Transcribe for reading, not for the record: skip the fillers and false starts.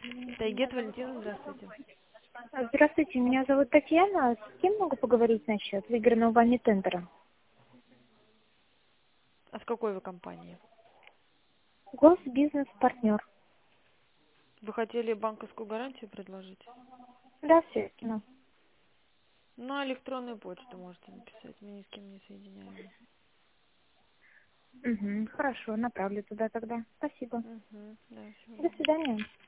Тайгет Валентина, здравствуйте. Здравствуйте, меня зовут Татьяна. С кем могу поговорить насчет выигранного вами тендера? А с какой вы компании? Госбизнес-партнер. Вы хотели банковскую гарантию предложить? Да, все верно. На электронную почту можете написать, мы ни с кем не соединяем. Угу, хорошо, направлю туда тогда. Спасибо. Угу, да, всего До доброго. свидания.